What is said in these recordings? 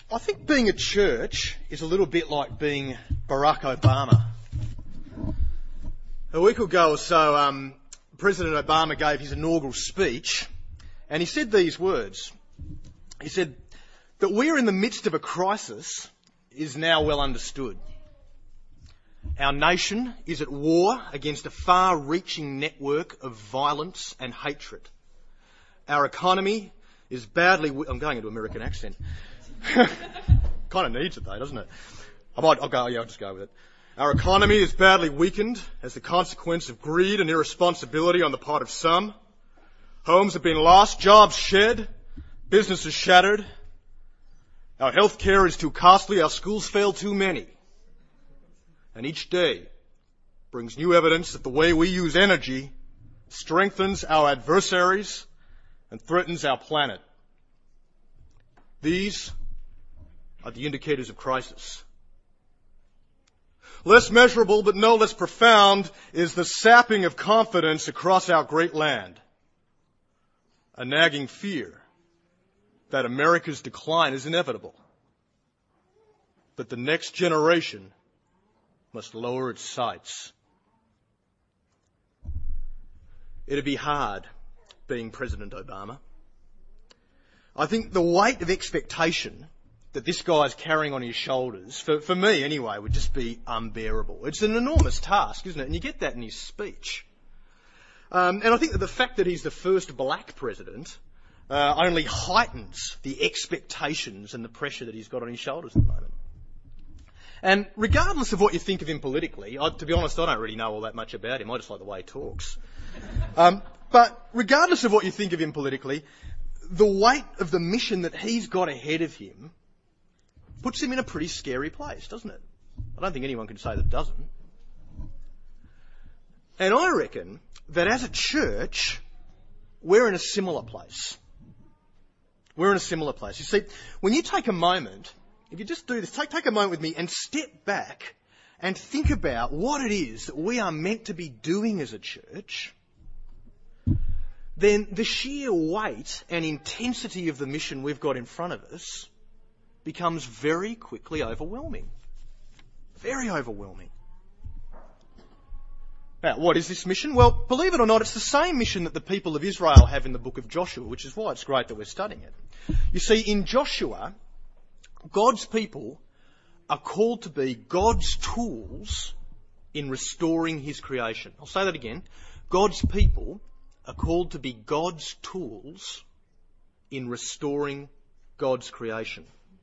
I think being a church is a little bit like being Barack Obama. A week ago or so, President Obama gave his inaugural speech, and he said these words. He said that we're in the midst of a crisis is now well understood. Our nation is at war against a far-reaching network of violence and hatred. Our economy is badly... I'm going into American accent. Kind of needs it though, doesn't it? I'll just go with it. Our economy is badly weakened as the consequence of greed and irresponsibility on the part of some. Homes have been lost, jobs shed, businesses shattered. Our health care is too costly, our schools fail too many. And each day brings new evidence that the way we use energy strengthens our adversaries and threatens our planet. These are the indicators of crisis. Less measurable but no less profound is the sapping of confidence across our great land. A nagging fear that America's decline is inevitable. That the next generation must lower its sights. It'd be hard being President Obama. I think the weight of expectation that this guy's carrying on his shoulders, for me anyway, would just be unbearable. It's an enormous task, isn't it? And you get that in his speech. And I think that the fact that he's the first black president only heightens the expectations and the pressure that he's got on his shoulders at the moment. And regardless of what you think of him politically, to be honest, I don't really know all that much about him. I just like the way he talks. But regardless of what you think of him politically, the weight of the mission that he's got ahead of him puts him in a pretty scary place, doesn't it? I don't think anyone can say that it doesn't. And I reckon that as a church, we're in a similar place. We're in a similar place. You see, when you take a moment, if you just do this, take a moment with me and step back and think about what it is that we are meant to be doing as a church, then the sheer weight and intensity of the mission we've got in front of us becomes very quickly overwhelming. Very overwhelming. Now, what is this mission? Well, believe it or not, it's the same mission that the people of Israel have in the book of Joshua, which is why it's great that we're studying it. You see, in Joshua, God's people are called to be God's tools in restoring his creation. I'll say that again. God's people are called to be God's tools in restoring God's creation.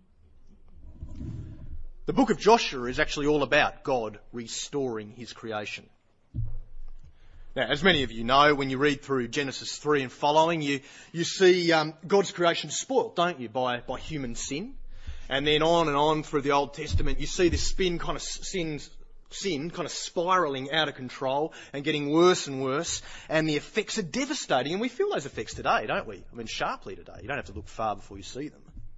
The book of Joshua is actually all about God restoring his creation. Now, as many of you know, when you read through Genesis 3 and following, you see God's creation spoilt, don't you, by human sin. And then on through the Old Testament, you see this sin kind of spiralling out of control and getting worse and worse, and the effects are devastating, and we feel those effects today, don't we? I mean, sharply today. You don't have to look far before you see them.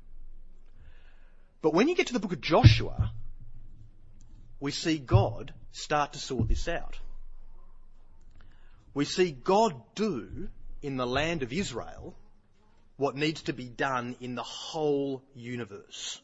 But when you get to the book of Joshua, we see God start to sort this out. We see God do in the land of Israel what needs to be done in the whole universe.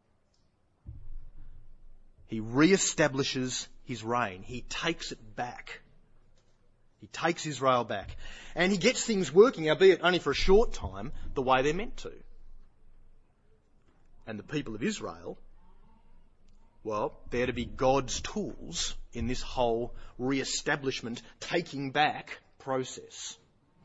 He re-establishes his reign. He takes it back. He takes Israel back. And he gets things working, albeit only for a short time, the way they're meant to. And the people of Israel, well, they're to be God's tools in this whole re-establishment, taking back process.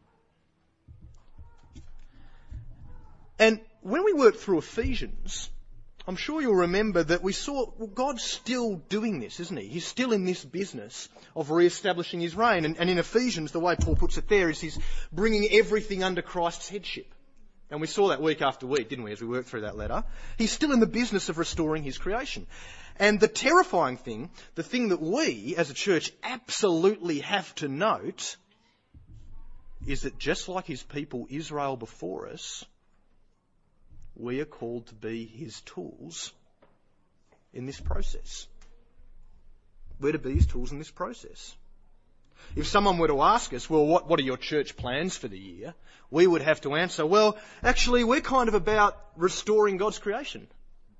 And when we worked through Ephesians, I'm sure you'll remember that we saw God's still doing this, isn't he? He's still in this business of re-establishing his reign. And in Ephesians, the way Paul puts it there is he's bringing everything under Christ's headship. And we saw that week after week, didn't we, as we worked through that letter? He's still in the business of restoring his creation. And the terrifying thing, the thing that we as a church absolutely have to note, is that just like his people Israel before us, we are called to be his tools in this process. We're to be his tools in this process. If someone were to ask us, well, what are your church plans for the year? We would have to answer, well, actually, we're kind of about restoring God's creation.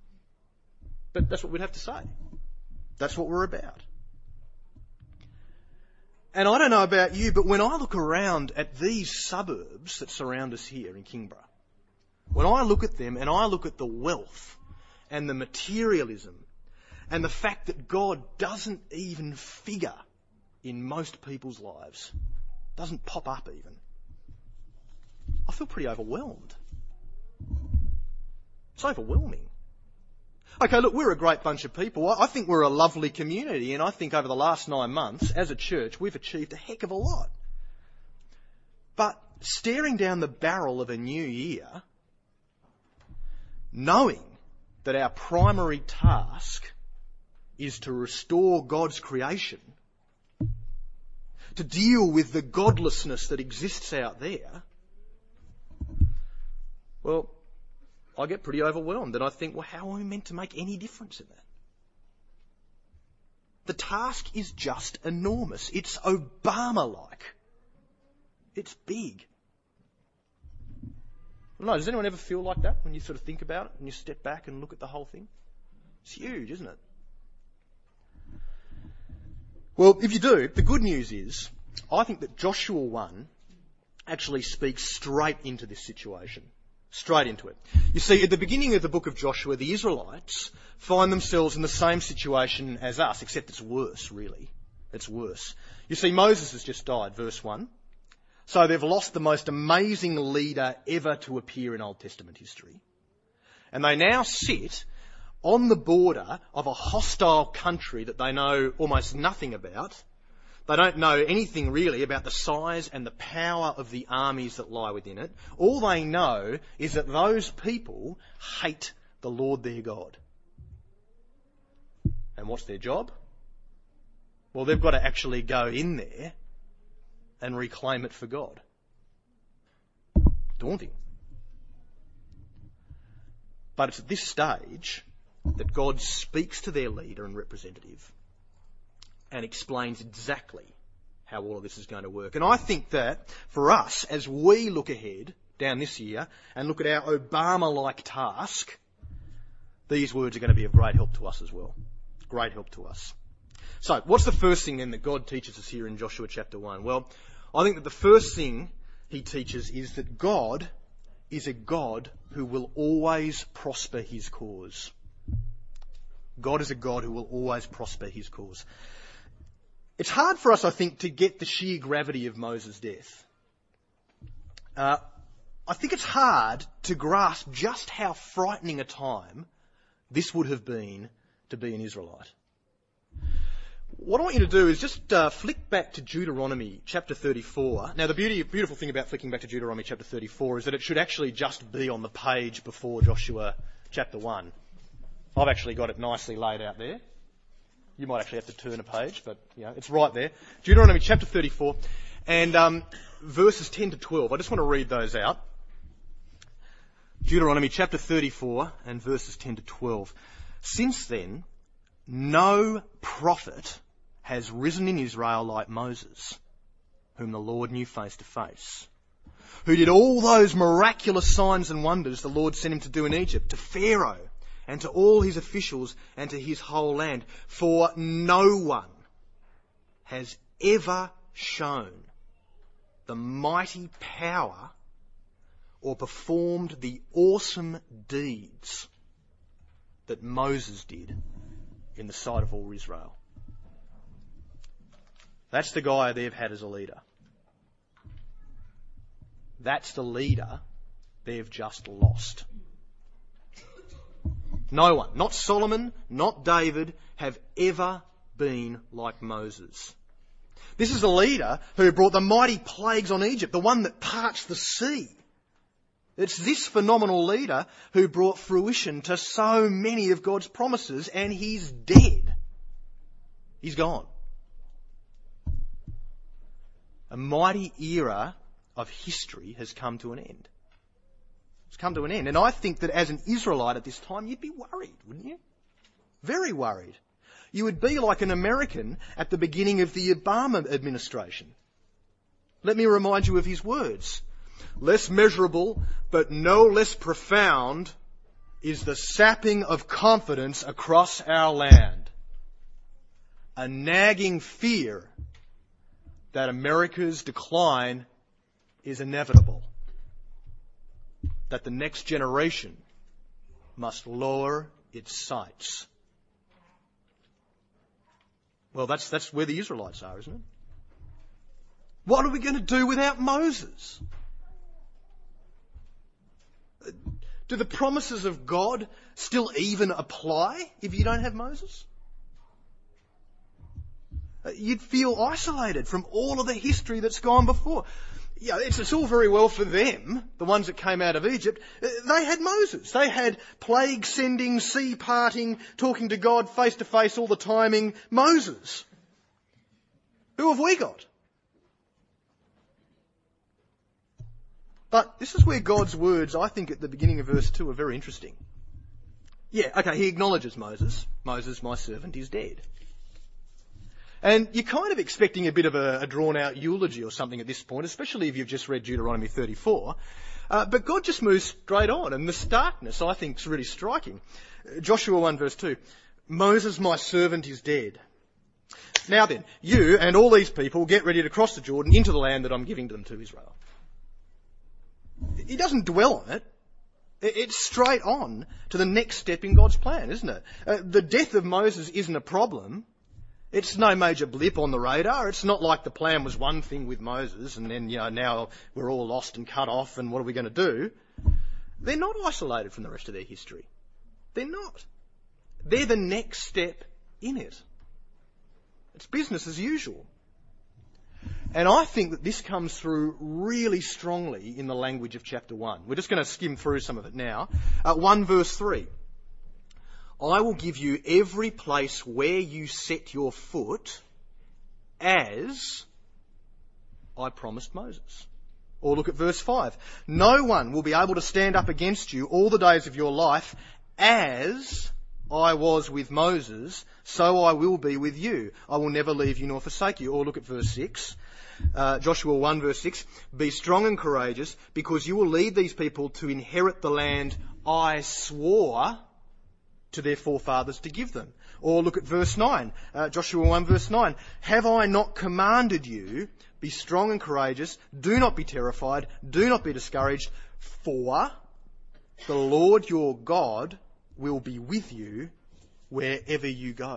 But that's what we'd have to say. That's what we're about. And I don't know about you, but when I look around at these suburbs that surround us here in Kingborough, when I look at them and I look at the wealth and the materialism and the fact that God doesn't even figure in most people's lives, doesn't pop up even, I feel pretty overwhelmed. It's overwhelming. Okay, look, we're a great bunch of people. I think we're a lovely community, and I think over the last 9 months, as a church, we've achieved a heck of a lot. But staring down the barrel of a new year, knowing that our primary task is to restore God's creation, to deal with the godlessness that exists out there, well, I get pretty overwhelmed and I think, well, how are we meant to make any difference in that? The task is just enormous. It's Obama-like. It's big. I don't know, does anyone ever feel like that when you sort of think about it and you step back and look at the whole thing? It's huge, isn't it? Well, if you do, the good news is, I think that Joshua 1 actually speaks straight into this situation. Straight into it. You see, at the beginning of the book of Joshua, the Israelites find themselves in the same situation as us, except it's worse, really. It's worse. You see, Moses has just died, verse 1. So they've lost the most amazing leader ever to appear in Old Testament history. And they now sit on the border of a hostile country that they know almost nothing about. They don't know anything really about the size and the power of the armies that lie within it. All they know is that those people hate the Lord their God. And what's their job? Well, they've got to actually go in there and reclaim it for God. Daunting. But it's at this stage that God speaks to their leader and representative and explains exactly how all of this is going to work. And I think that for us, as we look ahead down this year and look at our Obama-like task, these words are going to be of great help to us as well. Great help to us. So, what's the first thing then that God teaches us here in Joshua chapter 1? Well, I think that the first thing he teaches is that God is a God who will always prosper his cause. God is a God who will always prosper his cause. It's hard for us, I think, to get the sheer gravity of Moses' death. I think it's hard to grasp just how frightening a time this would have been to be an Israelite. What I want you to do is just flick back to Deuteronomy chapter 34. Now, the beautiful thing about flicking back to Deuteronomy chapter 34 is that it should actually just be on the page before Joshua chapter 1. I've actually got it nicely laid out there. You might actually have to turn a page, but it's right there. Deuteronomy chapter 34 and verses 10 to 12. I just want to read those out. Deuteronomy chapter 34 and verses 10 to 12. Since then, no prophet has risen in Israel like Moses, whom the Lord knew face to face, who did all those miraculous signs and wonders the Lord sent him to do in Egypt, to Pharaoh, and to all his officials and to his whole land. For no one has ever shown the mighty power or performed the awesome deeds that Moses did in the sight of all Israel. That's the guy they've had as a leader. That's the leader they've just lost. No one, not Solomon, not David, have ever been like Moses. This is the leader who brought the mighty plagues on Egypt, the one that parched the sea. It's this phenomenal leader who brought fruition to so many of God's promises, and he's dead. He's gone. A mighty era of history has come to an end. It's come to an end. And I think that as an Israelite at this time, you'd be worried, wouldn't you? Very worried. You would be like an American at the beginning of the Obama administration. Let me remind you of his words. Less measurable, but no less profound, is the sapping of confidence across our land. A nagging fear that America's decline is inevitable. That the next generation must lower its sights. Well, that's where the Israelites are, isn't it? What are we going to do without Moses? Do the promises of God still even apply if you don't have Moses? You'd feel isolated from all of the history that's gone before. Yeah, it's all very well for them, the ones that came out of Egypt. They had Moses. They had plague sending, sea parting, talking to God face to face all the timing. Moses. Who have we got? But this is where God's words, I think at the beginning of verse 2, are very interesting. Yeah, okay, he acknowledges Moses. Moses, my servant, is dead. And you're kind of expecting a bit of a drawn-out eulogy or something at this point, especially if you've just read Deuteronomy 34. But God just moves straight on, and the starkness, I think, is really striking. Joshua 1 verse 2, Moses, my servant, is dead. Now then, you and all these people get ready to cross the Jordan into the land that I'm giving to them, to Israel. He doesn't dwell on it. It's straight on to the next step in God's plan, isn't it? The death of Moses isn't a problem. It's no major blip on the radar. It's not like the plan was one thing with Moses and then, now we're all lost and cut off and what are we going to do? They're not isolated from the rest of their history. They're not. They're the next step in it. It's business as usual. And I think that this comes through really strongly in the language of chapter 1. We're just going to skim through some of it now. 1 verse 3. I will give you every place where you set your foot as I promised Moses. Or look at verse 5. No one will be able to stand up against you all the days of your life, as I was with Moses, so I will be with you. I will never leave you nor forsake you. Or look at verse 6. Joshua 1 verse 6. Be strong and courageous, because you will lead these people to inherit the land I swore to their forefathers to give them. Or look at verse 9. Joshua 1 verse 9. Have I not commanded you, be strong and courageous, do not be terrified, do not be discouraged, for the Lord your God will be with you wherever you go.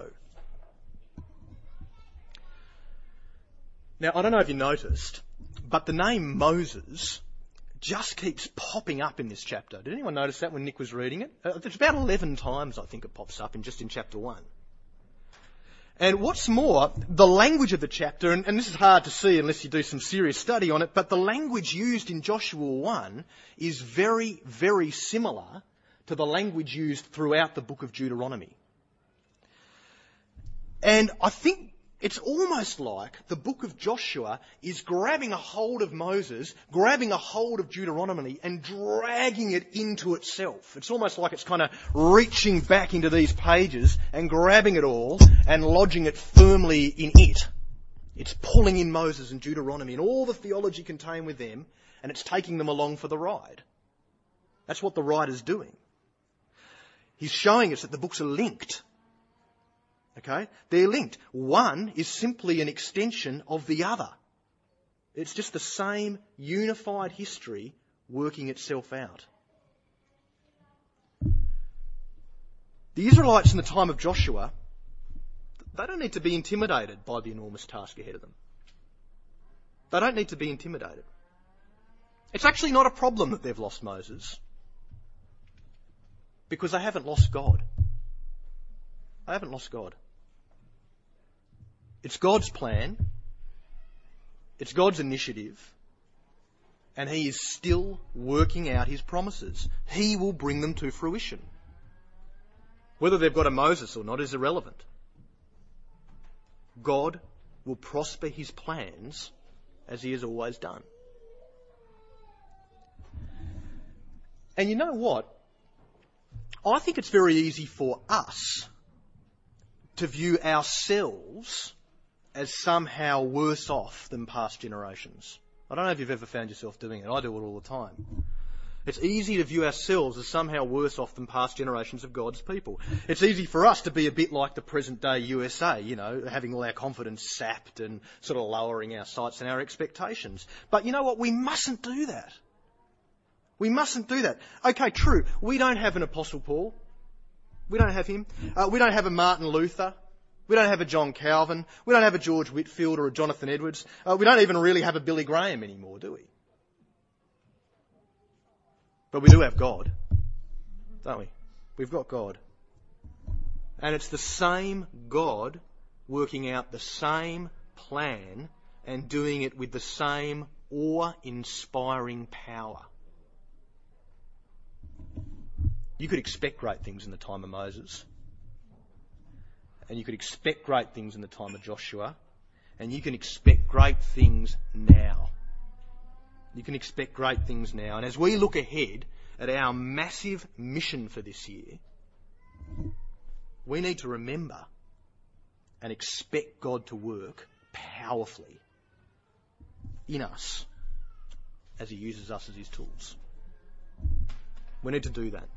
Now, I don't know if you noticed, but the name Moses just keeps popping up in this chapter. Did anyone notice that when Nick was reading it? It's about 11 times, I think, it pops up in chapter 1. And what's more, the language of the chapter, and this is hard to see unless you do some serious study on it, but the language used in Joshua 1 is very, very similar to the language used throughout the book of Deuteronomy. And I think it's almost like the book of Joshua is grabbing a hold of Moses, grabbing a hold of Deuteronomy and dragging it into itself. It's almost like it's kind of reaching back into these pages and grabbing it all and lodging it firmly in it. It's pulling in Moses and Deuteronomy and all the theology contained with them, and it's taking them along for the ride. That's what the writer's doing. He's showing us that the books are linked. Okay? They're linked. One is simply an extension of the other. It's just the same unified history working itself out. The Israelites in the time of Joshua, they don't need to be intimidated by the enormous task ahead of them. They don't need to be intimidated. It's actually not a problem that they've lost Moses, because they haven't lost God. They haven't lost God. It's God's plan. It's God's initiative. And he is still working out his promises. He will bring them to fruition. Whether they've got a Moses or not is irrelevant. God will prosper his plans as he has always done. And you know what? I think it's very easy for us to view ourselves as somehow worse off than past generations. I don't know if you've ever found yourself doing it. I do it all the time. It's easy to view ourselves as somehow worse off than past generations of God's people. It's easy for us to be a bit like the present day USA, having all our confidence sapped and sort of lowering our sights and our expectations. But you know what? We mustn't do that. We mustn't do that. Okay, true. We don't have an Apostle Paul. We don't have him. We don't have a Martin Luther. We don't have a John Calvin. We don't have a George Whitefield or a Jonathan Edwards. We don't even really have a Billy Graham anymore, do we? But we do have God, don't we? We've got God. And it's the same God working out the same plan and doing it with the same awe-inspiring power. You could expect great things in the time of Moses. And you could expect great things in the time of Joshua. And you can expect great things now. You can expect great things now. And as we look ahead at our massive mission for this year, we need to remember and expect God to work powerfully in us as he uses us as his tools. We need to do that.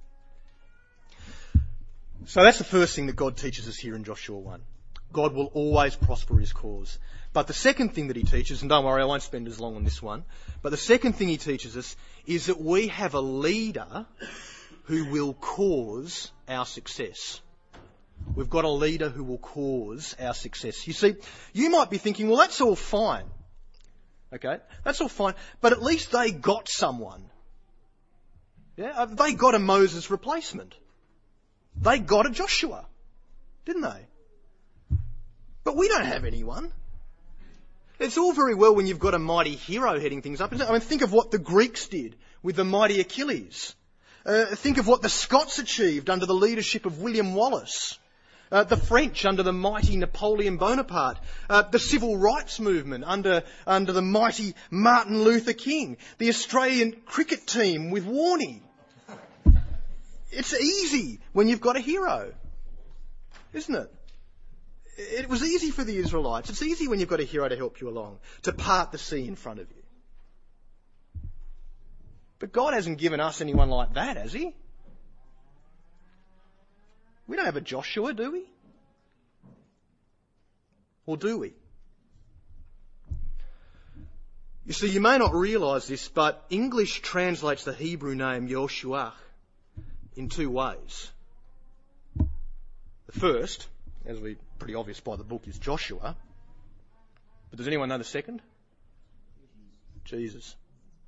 So that's the first thing that God teaches us here in Joshua 1. God will always prosper his cause. But the second thing that he teaches, and don't worry, I won't spend as long on this one, but the second thing he teaches us is that we have a leader who will cause our success. We've got a leader who will cause our success. You see, you might be thinking, well, that's all fine. Okay, that's all fine, but at least they got someone. Yeah, they got a Moses replacement. They got a Joshua, didn't they? But we don't have anyone. It's all very well when you've got a mighty hero heading things up. I mean, think of what the Greeks did with the mighty Achilles. Think of what the Scots achieved under the leadership of William Wallace. The French under the mighty Napoleon Bonaparte. The civil rights movement under the mighty Martin Luther King. The Australian cricket team with Warnie. It's easy when you've got a hero, isn't it? It was easy for the Israelites. It's easy when you've got a hero to help you along, to part the sea in front of you. But God hasn't given us anyone like that, has he? We don't have a Joshua, do we? Or do we? You see, you may not realise this, but English translates the Hebrew name Yoshuach in two ways. The first, as we pretty obvious by the book, is Joshua. But does anyone know the second? Jesus.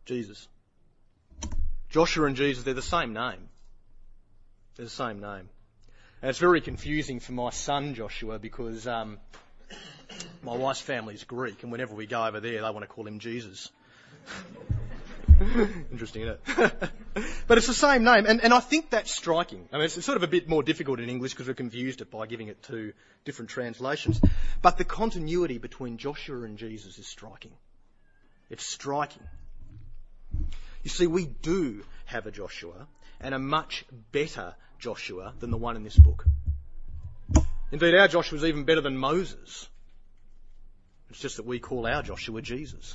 Joshua and Jesus, they're the same name. They're the same name. And it's very confusing for my son Joshua because my wife's family is Greek, and whenever we go over there, they want to call him Jesus. Interesting, isn't it? But it's the same name, and I think that's striking. I mean, it's sort of a bit more difficult in English because we've confused it by giving it two different translations. But the continuity between Joshua and Jesus is striking. It's striking. You see, we do have a Joshua, and a much better Joshua than the one in this book. Indeed, our Joshua is even better than Moses. It's just that we call our Joshua Jesus.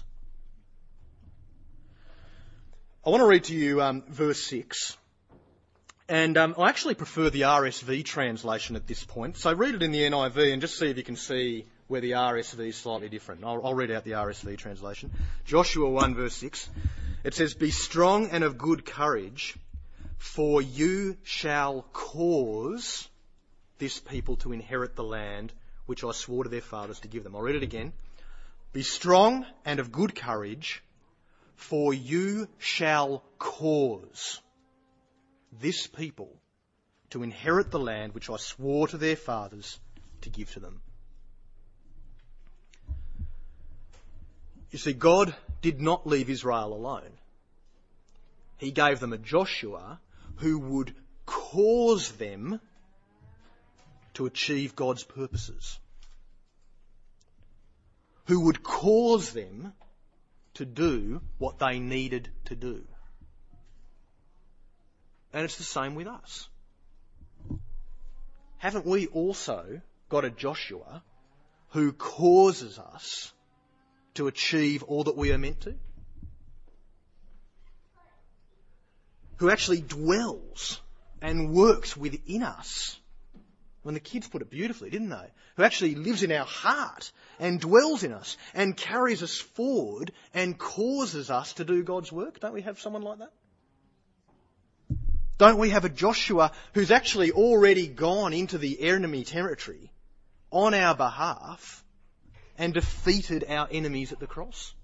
I want to read to you verse 6. And I actually prefer the RSV translation at this point. So read it in the NIV and just see if you can see where the RSV is slightly different. I'll read out the RSV translation. Joshua 1 verse 6. It says, "Be strong and of good courage, for you shall cause this people to inherit the land which I swore to their fathers to give them." I'll read it again. "Be strong and of good courage, for you shall cause this people to inherit the land which I swore to their fathers to give to them." You see, God did not leave Israel alone. He gave them a Joshua who would cause them to achieve God's purposes. Who would cause them to do what they needed to do. And it's the same with us. Haven't we also got a Joshua who causes us to achieve all that we are meant to? who actually dwells and works within us. When the kids put it beautifully, didn't they? Who actually lives in our heart and dwells in us and carries us forward and causes us to do God's work. Don't we have someone like that? Don't we have a Joshua who's actually already gone into the enemy territory on our behalf and defeated our enemies at the cross?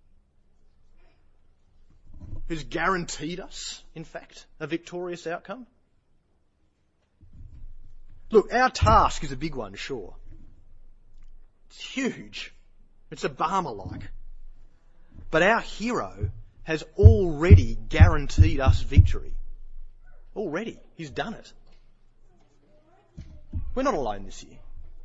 Who's guaranteed us, in fact, a victorious outcome? Look, our task is a big one, sure. It's huge. It's Obama-like. But our hero has already guaranteed us victory. Already. He's done it. We're not alone this year.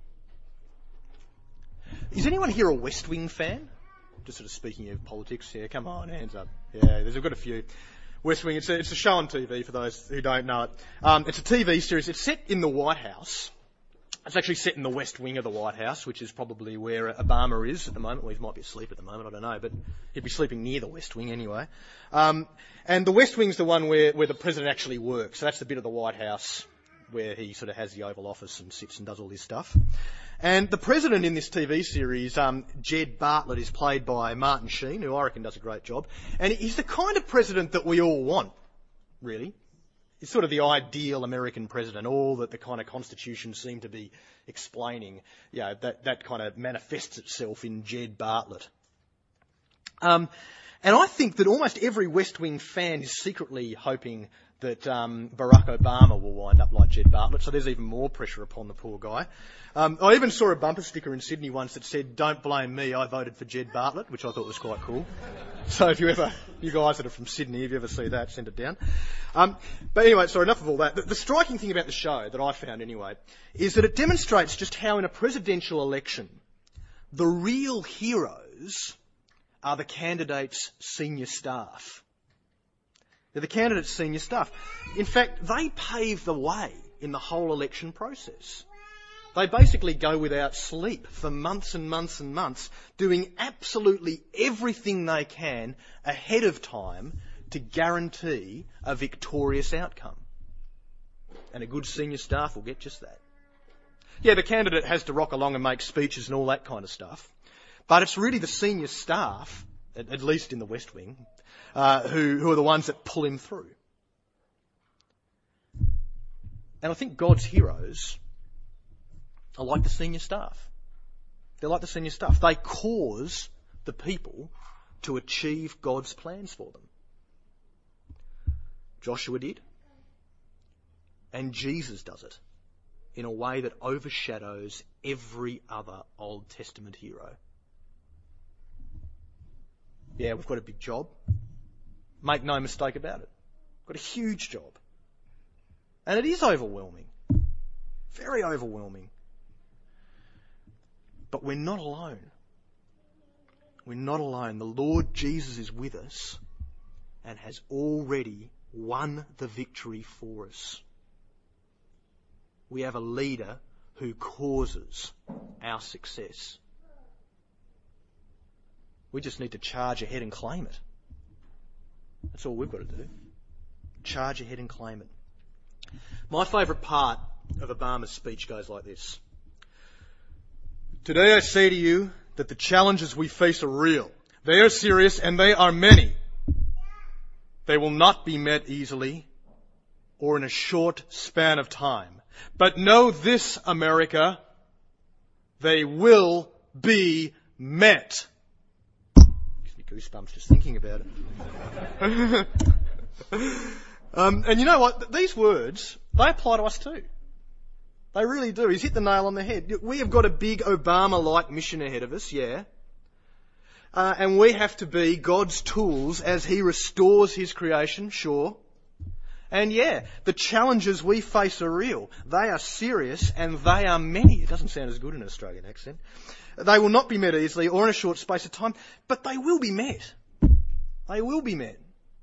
Is anyone here a West Wing fan? Just sort of speaking of politics. Yeah, come on, hands up. Yeah, we've got a few. West Wing, it's a show on TV for those who don't know it. It's a TV series. It's set in the White House. It's actually set in the West Wing of the White House, which is probably where Obama is at the moment. Well, he might be asleep at the moment, I don't know, but he'd be sleeping near the West Wing anyway. And the West Wing's the one where the president actually works. So that's the bit of the White House where he sort of has the Oval Office and sits and does all this stuff. And the president in this TV series, Jed Bartlett, is played by Martin Sheen, who I reckon does a great job. And he's the kind of president that we all want, really. He's sort of the ideal American president, all that the kind of Constitution seemed to be explaining. Yeah, that kind of manifests itself in Jed Bartlett. And I think that almost every West Wing fan is secretly hoping that Barack Obama will wind up like Jed Bartlett, so there's even more pressure upon the poor guy. I even saw a bumper sticker in Sydney once that said, "Don't blame me, I voted for Jed Bartlett," which I thought was quite cool. So if you guys that are from Sydney, if you ever see that, send it down. But anyway, sorry, enough of all that. The striking thing about the show, that I found anyway, is that it demonstrates just how in a presidential election, the real heroes are the candidates' senior staff. They're the candidates' senior staff. In fact, they pave the way in the whole election process. They basically go without sleep for months and months and months, doing absolutely everything they can ahead of time to guarantee a victorious outcome. And a good senior staff will get just that. Yeah, the candidate has to rock along and make speeches and all that kind of stuff. But it's really the senior staff, at least in the West Wing, who are the ones that pull him through. And I think God's heroes are like the senior staff. They're like the senior staff. They cause the people to achieve God's plans for them. Joshua did. And Jesus does it in a way that overshadows every other Old Testament hero. Yeah, we've got a big job. Make no mistake about it. We've got a huge job. And it is overwhelming. Very overwhelming. But we're not alone. We're not alone. The Lord Jesus is with us and has already won the victory for us. We have a leader who causes our success. We just need to charge ahead and claim it. That's all we've got to do. Charge ahead and claim it. My favourite part of Obama's speech goes like this. Today I say to you that the challenges we face are real. They are serious and they are many. They will not be met easily or in a short span of time. But know this, America, they will be met. Gives me goosebumps just thinking about it. And you know what? These words, they apply to us too. They really do. He's hit the nail on the head. We have got a big Obama-like mission ahead of us, yeah. And we have to be God's tools as he restores his creation, sure. And yeah, the challenges we face are real. They are serious and they are many. It doesn't sound as good in an Australian accent. They will not be met easily or in a short space of time, but they will be met. They will be met.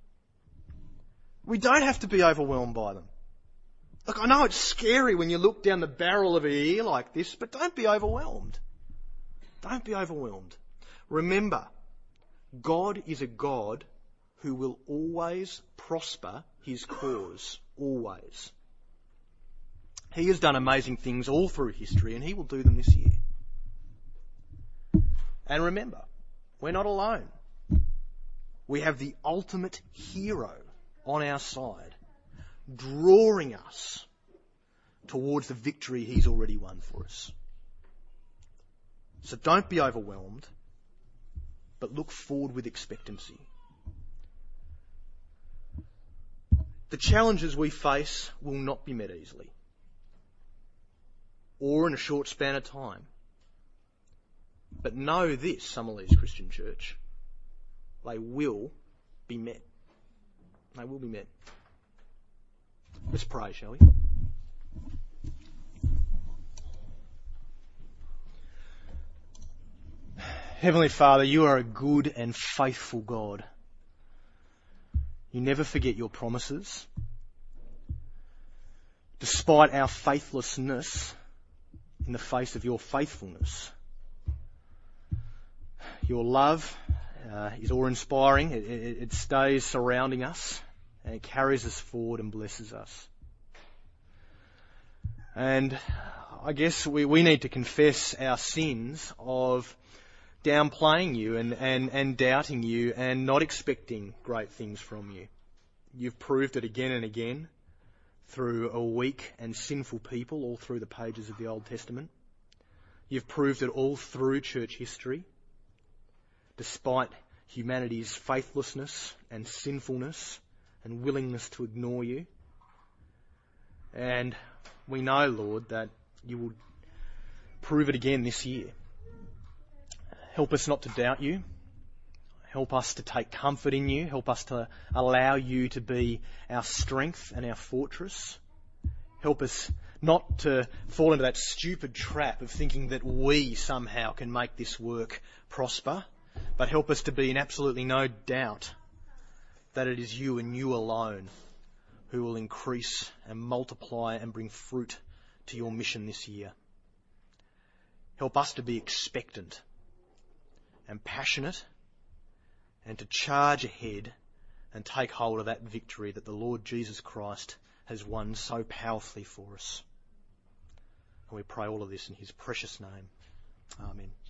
We don't have to be overwhelmed by them. Look, I know it's scary when you look down the barrel of a year like this, but don't be overwhelmed. Don't be overwhelmed. Remember, God is a God who will always prosper his cause, always. He has done amazing things all through history, and he will do them this year. And remember, we're not alone. We have the ultimate hero on our side, drawing us towards the victory he's already won for us. So don't be overwhelmed, but look forward with expectancy. The challenges we face will not be met easily, or in a short span of time. But know this, Summerlees Christian Church, they will be met. They will be met. Let's pray, shall we? Heavenly Father, you are a good and faithful God. You never forget your promises. Despite our faithlessness, in the face of your faithfulness, your love is awe-inspiring. It stays surrounding us, and it carries us forward and blesses us. And I guess we need to confess our sins of downplaying you and doubting you and not expecting great things from you. You've proved it again and again through a weak and sinful people all through the pages of the Old Testament. You've proved it all through church history, despite humanity's faithlessness and sinfulness and willingness to ignore you. And we know, Lord, that you will prove it again this year. Help us not to doubt you. Help us to take comfort in you. Help us to allow you to be our strength and our fortress. Help us not to fall into that stupid trap of thinking that we somehow can make this work prosper, but help us to be in absolutely no doubt that it is you and you alone who will increase and multiply and bring fruit to your mission this year. Help us to be expectant and passionate, and to charge ahead and take hold of that victory that the Lord Jesus Christ has won so powerfully for us. And we pray all of this in his precious name. Amen.